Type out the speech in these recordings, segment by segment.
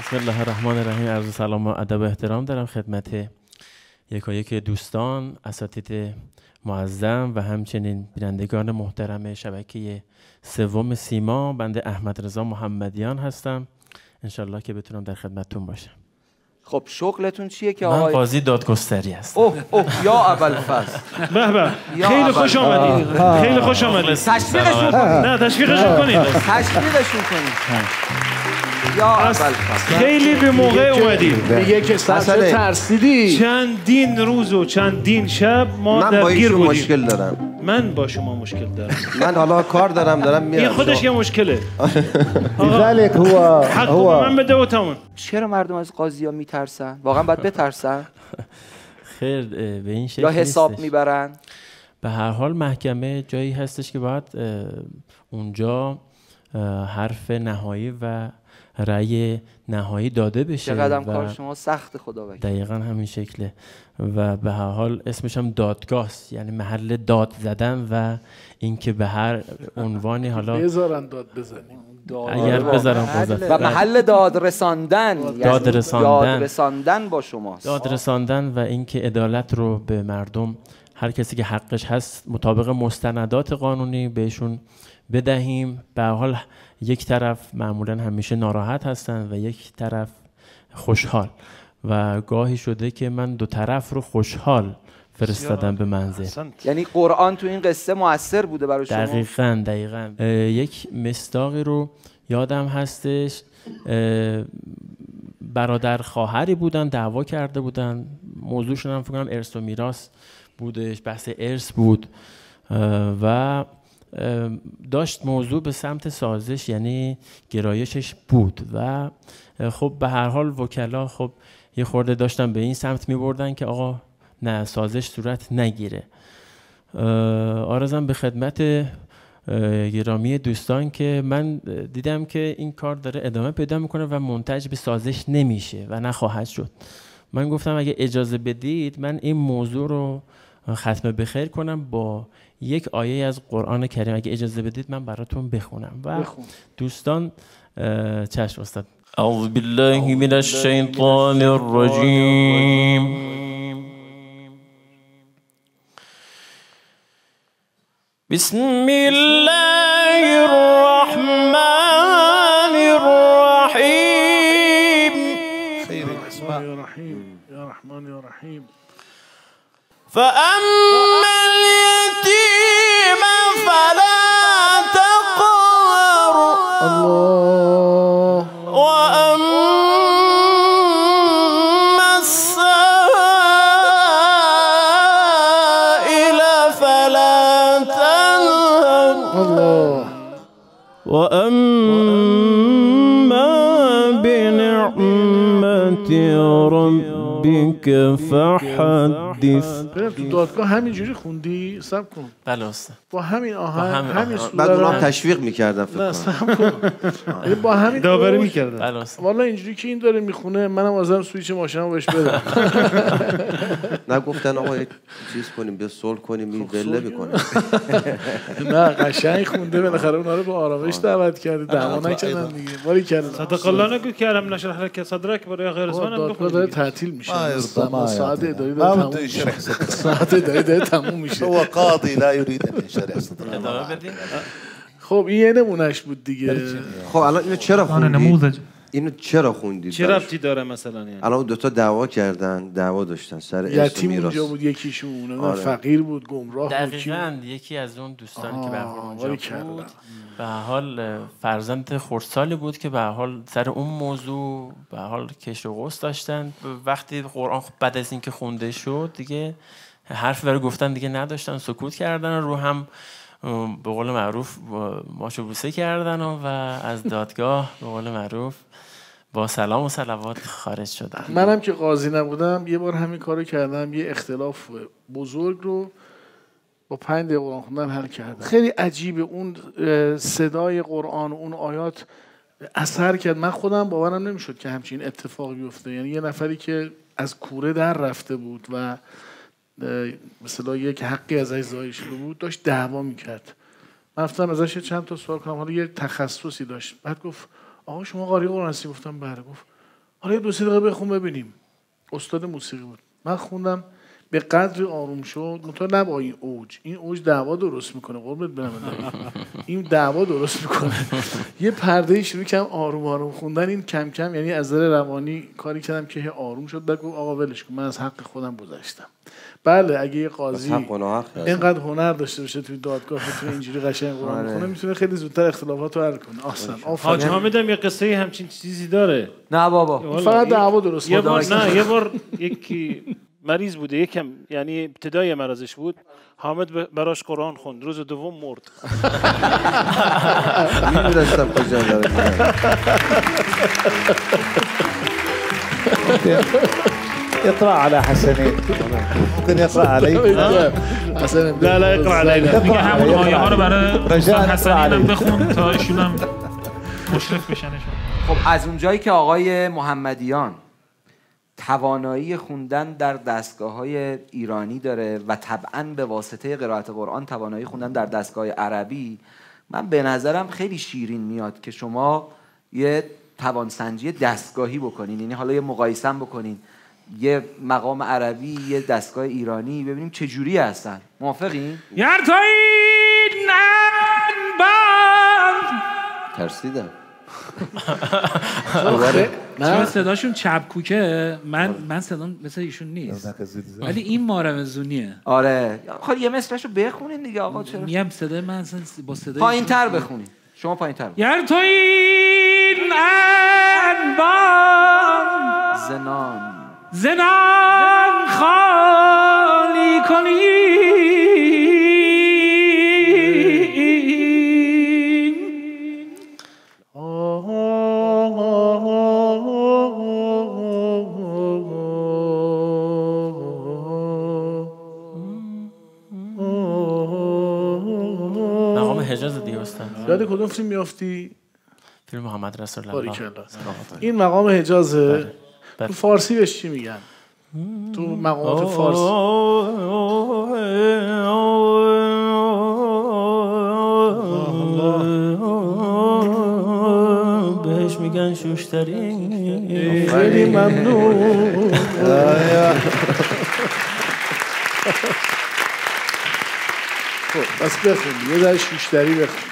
بسم الله الرحمن الرحیم. عرض سلام و ادب و احترام دارم خدمت یکایک دوستان، اساتید معظم و همچنین بینندگان محترم شبکه سوم سیما. بنده احمد رضا محمدیان هستم. انشالله که بتونم در خدمتتون باشم. خب شغلتون چیه که من آقای قاضی دادگستری هستم. اوه یا ابوالفضل. به به، خیلی خوش آمدید. خیلی خوش آمدید. تشویقشون کنید. نه تشویقشون کنید. تشویقشون کنید. یا ابوالفضل. خیلی به موقع اومدید. میگه که سرچه ترسیدی. چندین روز و چندین شب ما درگیر بودیم. مشکل دارم. من با شما مشکل دارم. من حالا کار دارم میرم. این خودش یه مشکله. لذلك هو من بده و تمام. چرا مردم از قاضی‌ها میترسن؟ واقعا باید بترسن؟ خیر به این شکل یا حساب نیستش. میبرن؟ به هر حال محکمه جایی هستش که باید اونجا حرف نهایی و رأی نهایی داده بشه. چقدر کار شما سخت خدا وکیل. دقیقاً همین شکله و به هر حال اسمش هم دادگاهست، یعنی محل داد زدن و اینکه به هر عنوانی حالا بذارن داد بزنیم. اگر بذارم قضاوت و محل داد رساندن، داد رساندن با شماست. داد رساندن و اینکه عدالت رو به مردم، هر کسی که حقش هست مطابق مستندات قانونی بهشون بدهیم. به هر حال یک طرف معمولا همیشه ناراحت هستن و یک طرف خوشحال و گاهی شده که من دو طرف رو خوشحال فرستادم به منزل. یعنی قرآن تو این قصه مؤثر بوده برای شما؟ دقیقاً. یک مصداقی رو یادم هستش، برادر خواهری بودن، دعوا کرده بودن، موضوعشون هم فکر کنم ارث و میراث بودش، بحث ارث بود و داشت موضوع به سمت سازش، یعنی گرایشش بود و خب به هر حال وکلا خب یه خورده داشتن به این سمت می بردن که آقا نه سازش صورت نگیره. عرضم به خدمت گرامی دوستان که من دیدم که این کار داره ادامه پیدا میکنه و منتج به سازش نمیشه و نخواهد شد. من گفتم اگه اجازه بدید من این موضوع رو ختم بخیر کنم با یک آیه از قرآن کریم. اگه اجازه بدید من براتون بخونم و دوستان چشم استاد. اعوذ بالله من الشیطان الرجیم. بسم الله الرحمن الرحیم. خیر اسماء یا رحیم یا رحمان یا رحیم. فأما اليتيم فلا تقهر الله. وأما السائل فلا تنهر الله. وأما بنعمة ربك فحدث. تو دادگاه همینجوری خوندی؟ سب کن. بله استاد. با همین آهنگ همین صورت. بعد اونم تشویق می‌کردن فکر نه کنم. سب کن. با همین داوری می‌کردن. بله استاد. والا اینجوری که این داره میخونه منم ازم سویچ ماشینمو بهش بدم. نه گفتن آقا چیز کنیم بیا صلح کنیم این بله میکنه. نه قشنگ خونده، بالاخره اونا رو به آرامش دعوت کرده، دعوا نکردن دیگه. ولی کردن. صدق الله نگو که علم نشرح لك صدرك برای غیر زمان دادگاه داره تعطیل میشه. ساعت اداری ما داره بده تموم يشرح میشه. صدره. ساعت اداری داره تموم میشه. هو قاضي لا يريد ان يشرح صدره. خب این یه نمونهش بود دیگه. خب الان اینو چرا خوندید؟ اینو چرا خوندید؟ چه ربطی داره مثلا یعنی؟ الان دو تا دعوا کردن، دعوا داشتن سر ارث و یتیم میراث. اونجا بود یکیشون، آره. فقیر بود، گمراه بود. دقیقاً یکی از اون دوستانی که به هر حال اونجا بود به هر حال فرزند خردسالی بود که به هر حال سر اون موضوع به هر حال کش و قوس داشتن. وقتی قرآن بعد از اینکه خونده شد دیگه حرف برای گفتن دیگه نداشتن، سکوت کردن، رو هم به قول معروف ماشو بوسه کردن و از دادگاه به قول معروف با سلام و صلوات خارج شدن. منم که قاضی نبودم یه بار همین کارو کردم، یه اختلاف بزرگ رو با 5 دقیقه قرآن خوندن حل کردم. خیلی عجیبه اون صدای قرآن و اون آیات اثر کرد. من خودم باورم نمیشد که همچین اتفاقی بیفته. یعنی یه نفری که از کوره در رفته بود و مثلا یک حقی ازش ضایع شده بود داشت دعوا میکرد. من رفتم ازش چند تا سوال کنم، حالا یه تخصصی داشت. بعد گفت آقا شما قاری قرآن هستی؟ گفتم بله. گفت حالا 2-3 دقیقه بخون ببینیم. استاد موسیقی بود. من خوندم به قدری آروم شد، منتها نه با این اوج. این اوج دعوا درست میکنه، قربت برم. این دعوا درست میکنه. یه پرده شروع کردم آروم آروم خوندن، این کم کم یعنی از نظر روانی کاری کردم که آروم شد. بعد گفت آقا ولش کن، من از حق خودم گذشتم. بله اگه یه قاضی اینقدر هنر داشته باشه توی دادگاه بتونه اینجوری قشنگ قرآن بخونه، میتونه خیلی زودتر اختلافات رو حل کنه. اصلا حاج حامد هم یه قصه همچین چیزی داره. نه بابا فقط دعوا درست یه بار یکی مریض بوده، یکم یعنی ابتدای مرضش بود، حامد براش قرآن خوند، روز دوم مرد. میدونستم کجا داره. اقرأ على حسنين ممكن يقرأ عليك. لا اقرأ علينا. میگه همون آیه ها رو برای استاد حسنین هم بخون تا ایشون هم مشرف بشنشون. خب از اونجایی که آقای محمدیان توانایی خوندن در دستگاه‌های ایرانی داره و طبعاً به واسطه قرائت قرآن توانایی خوندن در دستگاه عربی، من به نظرم خیلی شیرین میاد که شما یه توانسنجی دستگاهی بکنین، یعنی حالا یه مقایسه هم بکنین، یه مقام عربی یه دستگاه ایرانی، ببینیم چه جوری هستن. موافقین؟ یرتایی ننبند ترسیدم. چون صداشون چپکوکه، من صدام مثل ایشون نیست، ولی این مارمزونیه. آره خب یه مصرعشو بخونین دیگه آقا. چرا میگم صدای من اصلا با صدای پایین تر بخونین. شما پایین تر یرتایی ننبند زنان خالی کنی مقام حجاز دیگه استاد. یاد کدوم فیلم میافتی؟ فیلم محمد رسول الله. این مقام حجازه. تو فارسی بهش چی میگن؟ تو مقامات فارسی بهش میگن شوشتری. خیلی ممنون. خب بس بخون، یه در شوشتری بخون.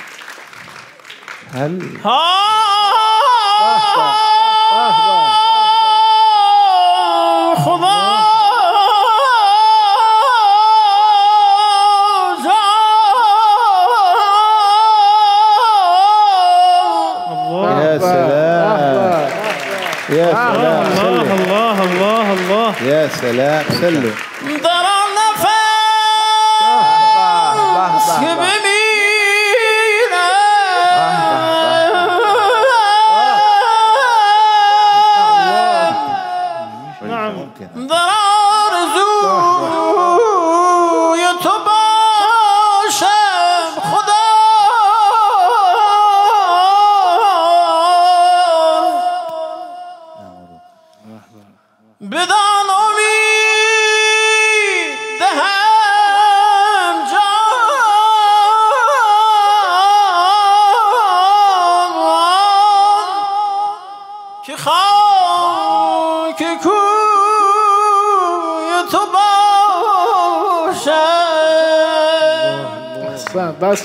خدا يا سلام يا سلام. الله الله الله. يا سلام سلم. دارم نفس که ببینم در آرزوی تو باشم خدا. بدان امید دهم جان که خاک کوی تو باشم. بس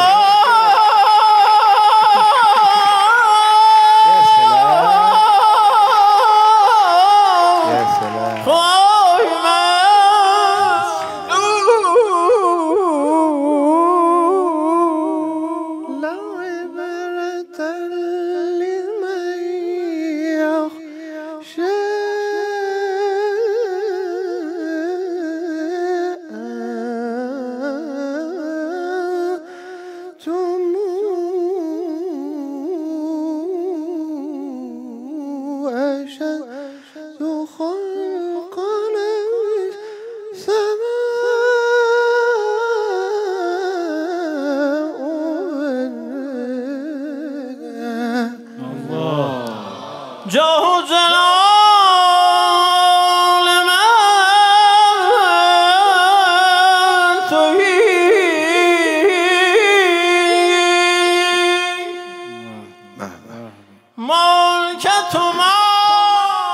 جاه و جلال من تویی، ملکت و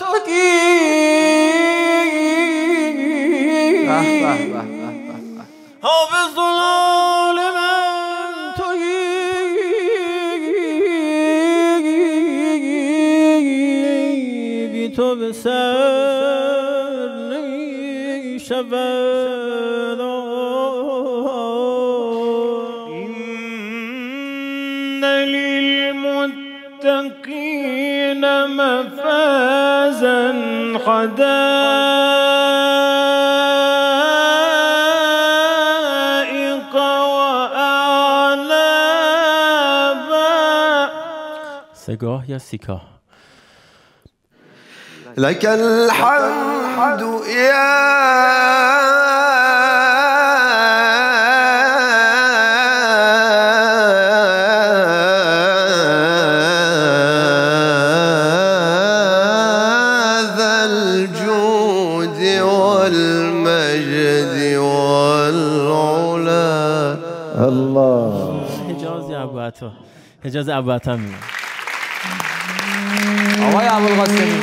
حافظ العالم تویی بی تو به سر نمی شود این للمتقین مفازا حدائق وأعنابا. سگاه یا سیکاه؟ لك الحمد يا ذا الجود والمجد والعلا. الله. حجاز ابوعطا، حجاز ابوعطا میگم. آقای ابوالقاسمی.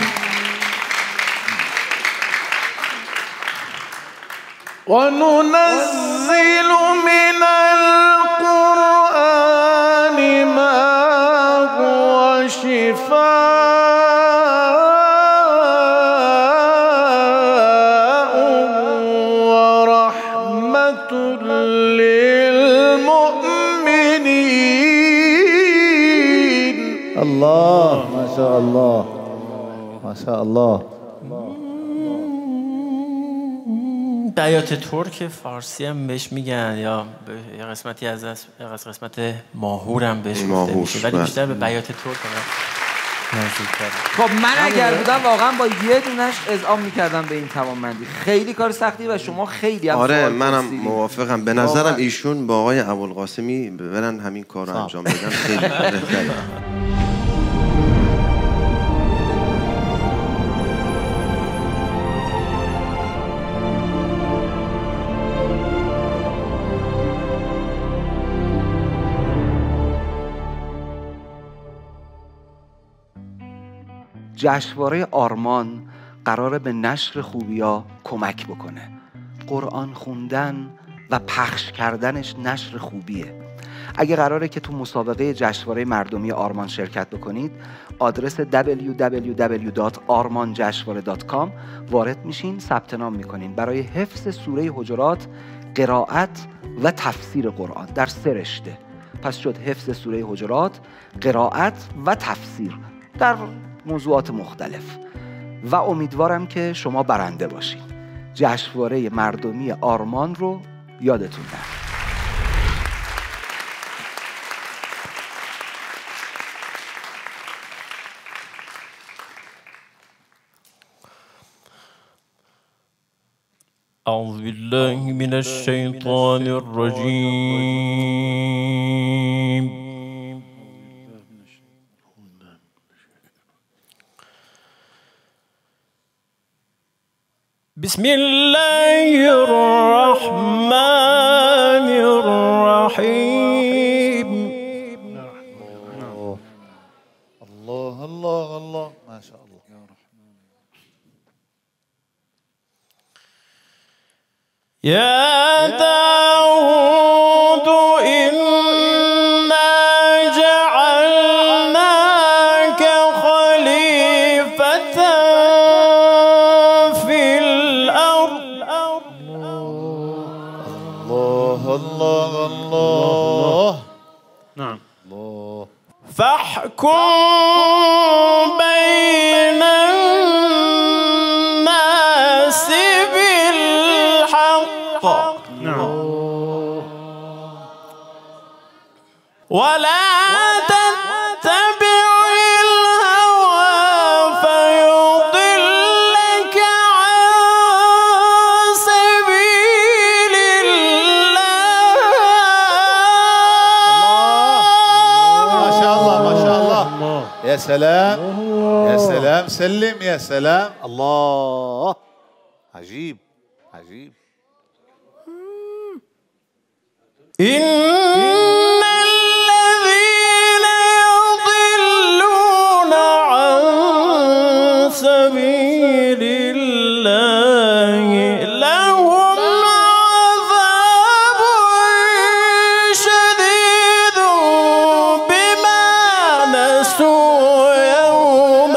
وننزل من القرآن ما هو شفاء ورحمة للمؤمنين. الله ما شاء الله ما شاء الله. بیات ترک فارسی هم بهش میگن یا یه قسمتی از قسمت ماهور هم بهش گفته میشه، ولی بیشتر به بیات ترک نزدیک‌تره. خب من اگر بودم واقعا با یه دونش اذعان میکردم به این توانمندی. خیلی کار سختی و شما خیلی هم آره سوال منم پرسیدید. موافقم. به نظرم ایشون با آقای ابوالقاسمی برن همین کار رو انجام بدن خیلی بهتره. جشنواره آرمان قراره به نشر خوبیا کمک بکنه. قرآن خوندن و پخش کردنش نشر خوبیه. اگه قراره که تو مسابقه جشنواره مردمی آرمان شرکت بکنید، آدرس www.armanjashware.com وارد میشین، ثبت نام میکنین برای حفظ سوره حجرات، قرائت و تفسیر قرآن در 3 رشته. پس شد حفظ سوره حجرات، قرائت و تفسیر در موضوعات مختلف و امیدوارم که شما برنده باشید. جشنواره مردمی آرمان رو یادتون نره. اعوذ بالله من الشیطان الرجیم. بسم الله الرحمن الرحيم. الله الله الله ما شاء الله. يا داود إنا جعلناك خليفة في الأرض. الله الله الله. نعم. الله. فاحكم بين الناس بالحق. نعم. ولا تتبع الهوى فيضلك عن سبيل الله. ما شاء الله ما شاء الله. يا سلام يا سلام. سلم يا سلام. الله عجيب عجيب. إن الذين يضلون عن سبيل الله لهم عذاب شديد بما نسوا يوم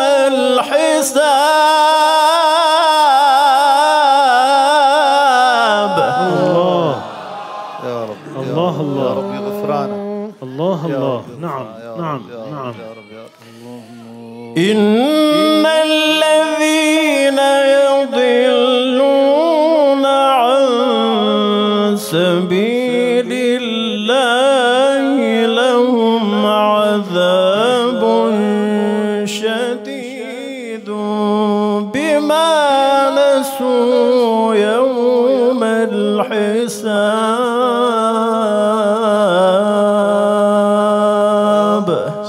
الحساب. الله يا رب، الله الله يا رب غفرانا، الله الله. نعم نعم نعم. إن الذين يضلون عن سبيل الله لهم عذاب شديد بما نسوا يوم الحساب.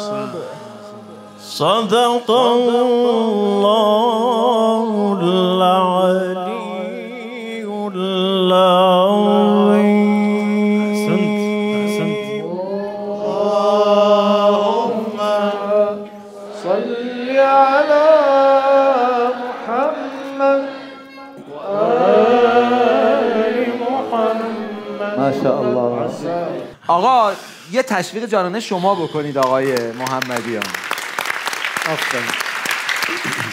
صدق الله العلي العظيم. أحسنت. اللهم صل على محمد وآل محمد. ما شاء الله. آقا یه تشویق جانانه شما بکنید آقای محمدیان. آفرین.